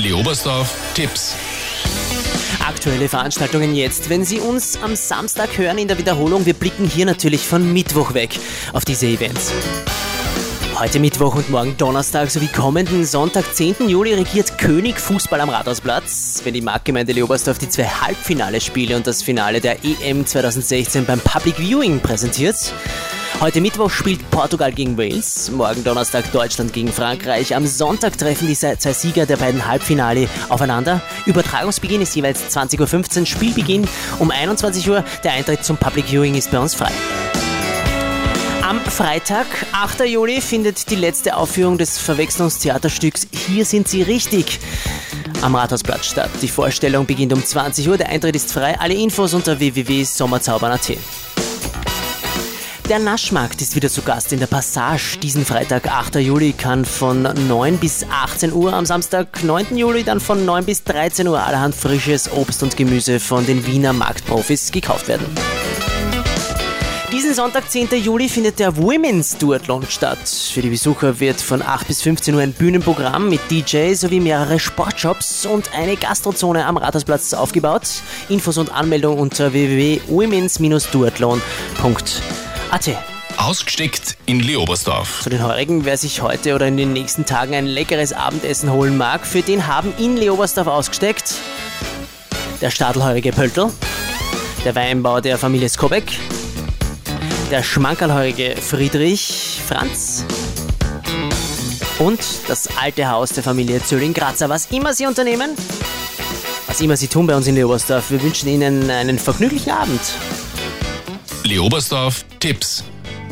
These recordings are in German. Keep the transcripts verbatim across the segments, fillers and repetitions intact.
Leobersdorf Tipps. Aktuelle Veranstaltungen jetzt. Wenn Sie uns am Samstag hören in der Wiederholung, wir blicken hier natürlich von Mittwoch weg auf diese Events. Heute Mittwoch und morgen Donnerstag sowie kommenden Sonntag, zehnten Juli, regiert König Fußball am Rathausplatz, wenn die Marktgemeinde Leobersdorf die zwei Halbfinale-Spiele und das Finale der E M zwanzig sechzehn beim Public Viewing präsentiert. Heute Mittwoch spielt Portugal gegen Wales, morgen Donnerstag Deutschland gegen Frankreich. Am Sonntag treffen die zwei Sieger der beiden Halbfinale aufeinander. Übertragungsbeginn ist jeweils zwanzig Uhr fünfzehn, Spielbeginn um einundzwanzig Uhr. Der Eintritt zum Public Viewing ist bei uns frei. Am Freitag, achten Juli, findet die letzte Aufführung des Verwechslungstheaterstücks Hier sind Sie richtig am Rathausplatz statt. Die Vorstellung beginnt um zwanzig Uhr, der Eintritt ist frei. Alle Infos unter w w w punkt sommerzaubern punkt a t. Der Naschmarkt ist wieder zu Gast in der Passage. Diesen Freitag, achten Juli, kann von neun bis achtzehn Uhr, am Samstag, neunten Juli, dann von neun bis dreizehn Uhr allerhand frisches Obst und Gemüse von den Wiener Marktprofis gekauft werden. Diesen Sonntag, zehnten Juli, findet der Women's Duathlon statt. Für die Besucher wird von acht bis fünfzehn Uhr ein Bühnenprogramm mit D J sowie mehrere Sportshops und eine Gastrozone am Rathausplatz aufgebaut. Infos und Anmeldung unter w w w punkt womens Bindestrich duathlon punkt a t. Ausgesteckt in Leobersdorf. Zu den Heurigen, wer sich heute oder in den nächsten Tagen ein leckeres Abendessen holen mag, für den haben in Leobersdorf ausgesteckt der stadelheurige Pöltl, der Weinbau der Familie Skobek, der schmankerlheurige Friedrich Franz und das alte Haus der Familie Zölling-Grazer. Was immer Sie unternehmen, was immer Sie tun bei uns in Leobersdorf, wir wünschen Ihnen einen vergnüglichen Abend. Leobersdorf Tipps.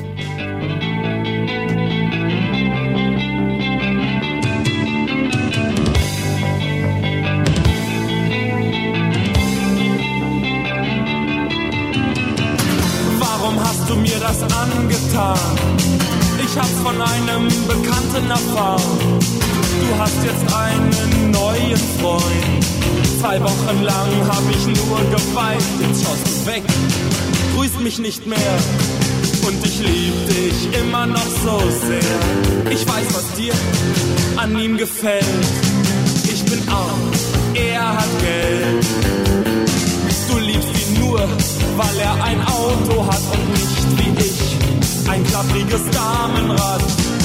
Warum hast du mir das angetan? Ich hab's von einem Bekannten erfahren. Du hast jetzt einen neuen Freund. Zwei Wochen lang hab ich nur geweint. Jetzt schaust du weg, grüßt mich nicht mehr. Und ich lieb dich immer noch so sehr. Ich weiß, was dir an ihm gefällt. Ich bin arm, er hat Geld. Du liebst ihn nur, weil er ein Auto hat und nicht wie ich ein klappriges Damenrad.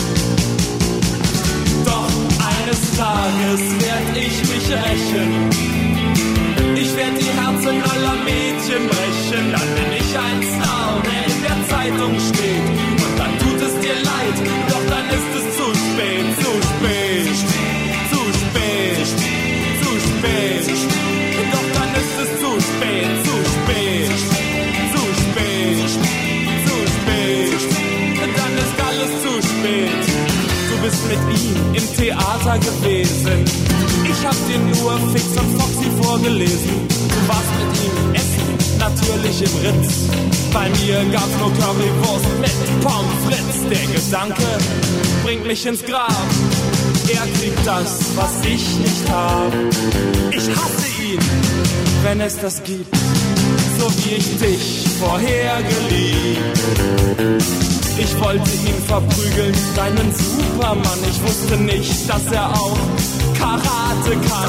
Doch eines Tages werd ich mich rächen. Ich werd die Herzen aller Mädchen brechen. Dann bin ich ein Star, der in der Zeitung steht. Und dann tut es dir leid, doch dann ist es zu spät, zu spät, zu spät, zu spät. Doch dann ist es zu spät, zu spät, zu spät, zu spät. Dann ist alles zu spät. Du bist mit ihm im Theater gewesen. Ich hab dir nur Fix und Foxy vorgelesen. Du warst mit ihm essen, natürlich im Ritz. Bei mir gab's nur Currywurst mit Pommes frites. Der Gedanke bringt mich ins Grab. Er kriegt das, was ich nicht hab. Ich hasse ihn, wenn es das gibt, so wie ich dich vorher geliebt. Ich wollte ihn verprügeln, deinen Supermann. Ich wusste nicht, dass er auch Karate kann.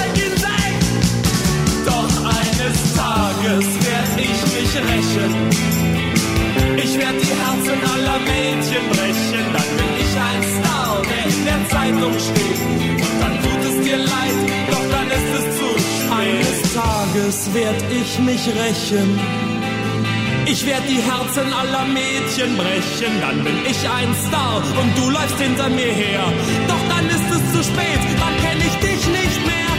Doch eines Tages werd ich mich rächen. Ich werd die Herzen aller Mädchen brechen. Dann bin ich ein Star, der in der Zeitung steht. Und dann tut es dir leid, doch dann ist es zu spät. Eines Tages werd ich mich rächen. Ich werd die Herzen aller Mädchen brechen, dann bin ich ein Star und du läufst hinter mir her. Doch dann ist es zu spät, dann kenn ich dich nicht mehr.